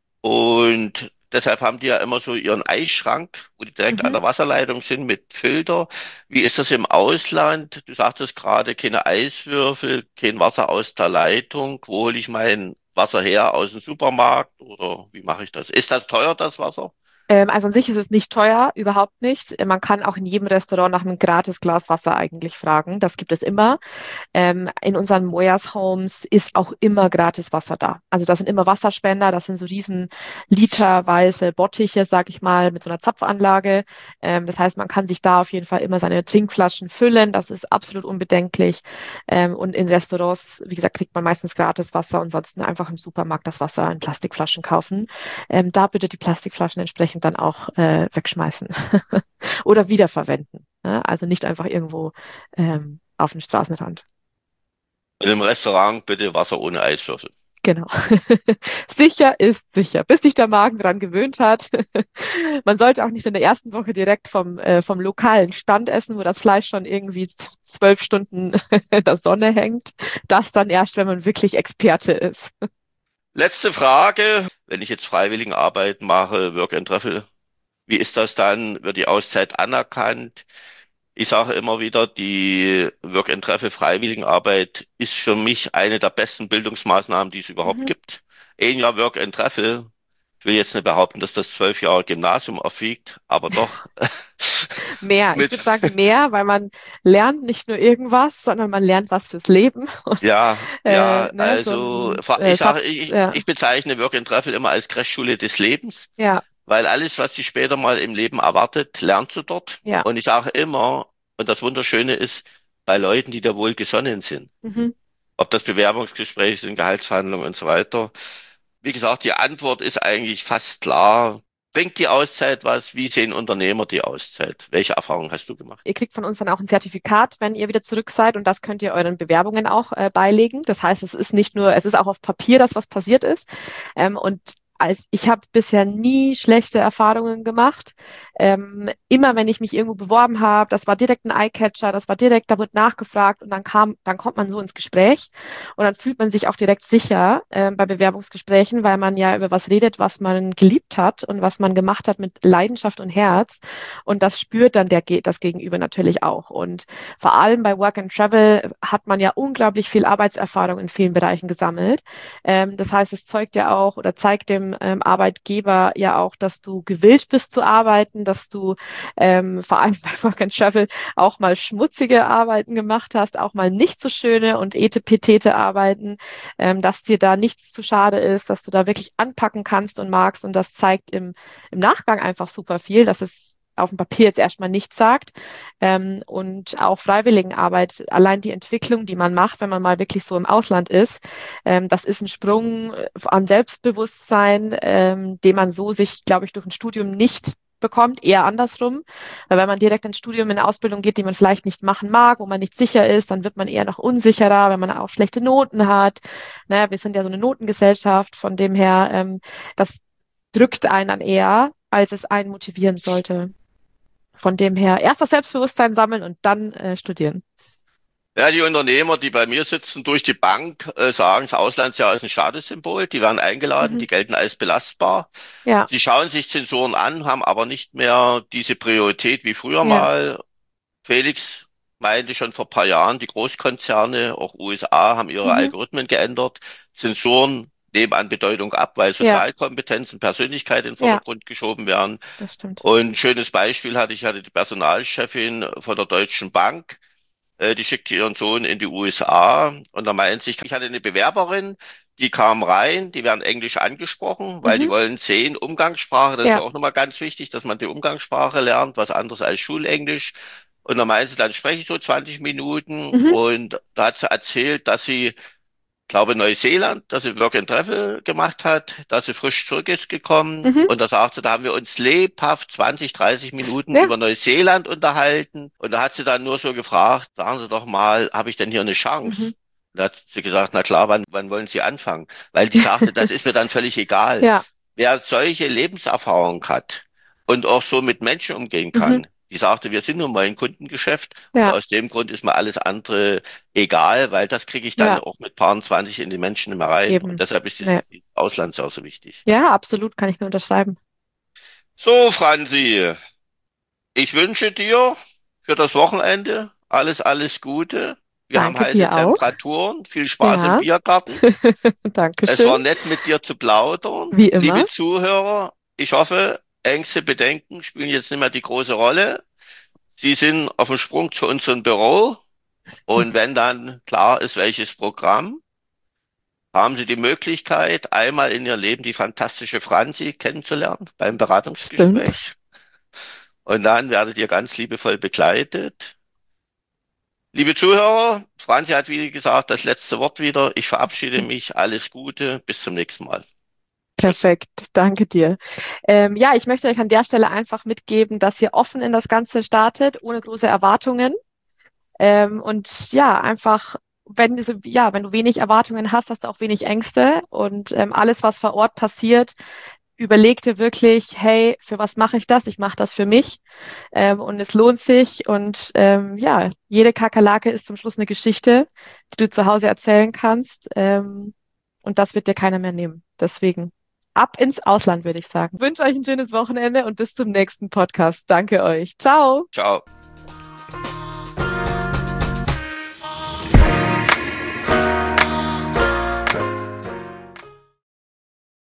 Und deshalb haben die ja immer so ihren Eisschrank, wo die direkt an mhm. der Wasserleitung sind mit Filter. Wie ist das im Ausland? Du sagtest gerade, keine Eiswürfel, kein Wasser aus der Leitung. Wo hole ich mein Wasser her? Aus dem Supermarkt? Oder wie mache ich das? Ist das teuer, das Wasser? Ähm, also an sich ist es nicht teuer, überhaupt nicht. Äh, Man kann auch in jedem Restaurant nach einem gratis Glas Wasser eigentlich fragen. Das gibt es immer. Ähm, in unseren Moyas Homes ist auch immer gratis Wasser da. Also da sind immer Wasserspender, das sind so riesen literweise Bottiche, sag ich mal, mit so einer Zapfanlage. Ähm, das heißt, man kann sich da auf jeden Fall immer seine Trinkflaschen füllen. Das ist absolut unbedenklich. Ähm, und in Restaurants, wie gesagt, kriegt man meistens gratis Wasser und ansonsten einfach im Supermarkt das Wasser in Plastikflaschen kaufen. Ähm, da bitte die Plastikflaschen entsprechend dann auch äh, wegschmeißen oder wiederverwenden. Ne? Also nicht einfach irgendwo ähm, auf den Straßenrand. In einem Restaurant bitte Wasser ohne Eiswürfel. Genau. Sicher ist sicher, bis sich der Magen dran gewöhnt hat. Man sollte auch nicht in der ersten Woche direkt vom, äh, vom lokalen Stand essen, wo das Fleisch schon irgendwie z- zwölf Stunden in der Sonne hängt. Das dann erst, wenn man wirklich Experte ist. Letzte Frage. Wenn ich jetzt Freiwilligenarbeit mache, Work and Travel, wie ist das dann? Wird die Auszeit anerkannt? Ich sage immer wieder, die Work and Travel Freiwilligenarbeit ist für mich eine der besten Bildungsmaßnahmen, die es überhaupt Mhm. gibt. Ein Jahr Work and Travel. Ich will jetzt nicht behaupten, dass das zwölf Jahre Gymnasium aufwiegt, aber doch Mehr, ich mit, würde sagen mehr, weil man lernt nicht nur irgendwas, sondern man lernt was fürs Leben. Und ja, äh, ja, ne, so also ein vor- äh, ich sage, Satz, ich, ja, ich bezeichne Work and Travel immer als Crashschule des Lebens, ja, weil alles, was dich später mal im Leben erwartet, lernst du dort. ja. Und ich sage immer, und das Wunderschöne ist, bei Leuten, die dir wohlgesonnen sind, Mhm. ob das Bewerbungsgespräche sind, Gehaltsverhandlungen und so weiter. Wie gesagt, die Antwort ist eigentlich fast klar. Bringt die Auszeit was? Wie sehen Unternehmer die Auszeit? Welche Erfahrungen hast du gemacht? Ihr kriegt von uns dann auch ein Zertifikat, wenn ihr wieder zurück seid, und das könnt ihr euren Bewerbungen auch äh, beilegen. Das heißt, es ist nicht nur, es ist auch auf Papier das, was passiert ist. Ähm, und als ich habe bisher nie schlechte Erfahrungen gemacht. Ähm, immer wenn ich mich irgendwo beworben habe, das war direkt ein Eyecatcher, das war direkt, da wird nachgefragt und dann kam, dann kommt man so ins Gespräch und dann fühlt man sich auch direkt sicher ähm, bei Bewerbungsgesprächen, weil man ja über was redet, was man geliebt hat und was man gemacht hat mit Leidenschaft und Herz. Und das spürt dann der, das Gegenüber natürlich auch. Und vor allem bei Work and Travel hat man ja unglaublich viel Arbeitserfahrung in vielen Bereichen gesammelt. Ähm, das heißt, es zeugt ja auch oder zeigt dem ähm, Arbeitgeber ja auch, dass du gewillt bist zu arbeiten, dass du ähm, vor allem bei Work and Travel auch mal schmutzige Arbeiten gemacht hast, auch mal nicht so schöne und etepetete Arbeiten, ähm, dass dir da nichts zu schade ist, dass du da wirklich anpacken kannst und magst. Und das zeigt im, im Nachgang einfach super viel, dass es auf dem Papier jetzt erstmal nichts sagt. Ähm, und auch Freiwilligenarbeit, allein die Entwicklung, die man macht, wenn man mal wirklich so im Ausland ist, ähm, das ist ein Sprung an Selbstbewusstsein, ähm, den man so sich, glaube ich, durch ein Studium nicht bekommt, eher andersrum. Weil wenn man direkt ins Studium, in eine Ausbildung geht, die man vielleicht nicht machen mag, wo man nicht sicher ist, dann wird man eher noch unsicherer, wenn man auch schlechte Noten hat. Naja, wir sind ja so eine Notengesellschaft, von dem her, ähm, das drückt einen dann eher, als es einen motivieren sollte. Von dem her erst das Selbstbewusstsein sammeln und dann äh, studieren. Ja, die Unternehmer, die bei mir sitzen, durch die Bank, äh, sagen, das Auslandsjahr ist ein Statussymbol. Die werden eingeladen, Mhm. die gelten als belastbar. Ja, Sie schauen sich Zensuren an, haben aber nicht mehr diese Priorität wie früher ja. mal. Felix meinte schon vor ein paar Jahren, die Großkonzerne, auch U S A, haben ihre Mhm. Algorithmen geändert. Zensuren nehmen an Bedeutung ab, weil Ja, Sozialkompetenz und Persönlichkeit in den ja, Vordergrund geschoben werden. das stimmt. Und ein schönes Beispiel hatte ich, hatte die Personalchefin von der Deutschen Bank, äh, die schickte ihren Sohn in die U S A und da meint sie, ich hatte eine Bewerberin, die kam rein, die werden Englisch angesprochen, weil die Mhm. wollen sehen, Umgangssprache, das ist ja Ja. auch nochmal ganz wichtig, dass man die Umgangssprache lernt, was anderes als Schulenglisch. Und dann meinte sie, dann spreche ich so zwanzig Minuten Mhm. und da hat sie erzählt, dass sie, glaube Neuseeland, dass sie Work and Travel gemacht hat, dass sie frisch zurück ist gekommen Mhm. und da sagte, da haben wir uns lebhaft zwanzig, dreißig Minuten Ja. über Neuseeland unterhalten und da hat sie dann nur so gefragt, sagen Sie doch mal, habe ich denn hier eine Mhm. Chance? Da hat sie gesagt, na klar, wann, wann wollen Sie anfangen? Weil die sagte, das ist mir dann völlig egal. Ja. Wer solche Lebenserfahrung hat und auch so mit Menschen umgehen Mhm. kann, die sagte, wir sind nun mal ein Kundengeschäft und Ja. aus dem Grund ist mir alles andere egal, weil das kriege ich dann Ja. auch mit Paar zwanzig in die Menschen immer rein. Und Eben. deshalb ist das Ja. Auslandsjahr so wichtig. Ja, absolut, kann ich nur unterschreiben. So, Franzi, ich wünsche dir für das Wochenende alles, alles Gute. Wir haben Danke heiße dir auch. Temperaturen. Viel Spaß im Ja. Biergarten. Es Dankeschön. war nett, mit dir zu plaudern. Wie Liebe immer. Zuhörer, ich hoffe, Ängste, Bedenken spielen jetzt nicht mehr die große Rolle. Sie sind auf dem Sprung zu unserem Büro. Und wenn dann klar ist, welches Programm, haben Sie die Möglichkeit, einmal in Ihr Leben die fantastische Franzi kennenzulernen beim Stimmt. Beratungsgespräch. Und dann werdet ihr ganz liebevoll begleitet. Liebe Zuhörer, Franzi hat, wie gesagt, das letzte Wort wieder. Ich verabschiede mich. Alles Gute. Bis zum nächsten Mal. Tschüss. Perfekt, danke dir. Ähm, ja, ich möchte euch an der Stelle einfach mitgeben, dass ihr offen in das Ganze startet, ohne große Erwartungen. Ähm, und ja, einfach, wenn du, so- ja, wenn du wenig Erwartungen hast, hast du auch wenig Ängste. Und ähm, alles, was vor Ort passiert, überleg dir wirklich, hey, für was mache ich das? Ich mache das für mich. Ähm, und es lohnt sich. Und ähm, ja, jede Kakerlake ist zum Schluss eine Geschichte, die du zu Hause erzählen kannst. Ähm, und das wird dir keiner mehr nehmen. Deswegen ab ins Ausland, würde ich sagen. Ich wünsche euch ein schönes Wochenende und bis zum nächsten Podcast. Danke euch. Ciao. Ciao.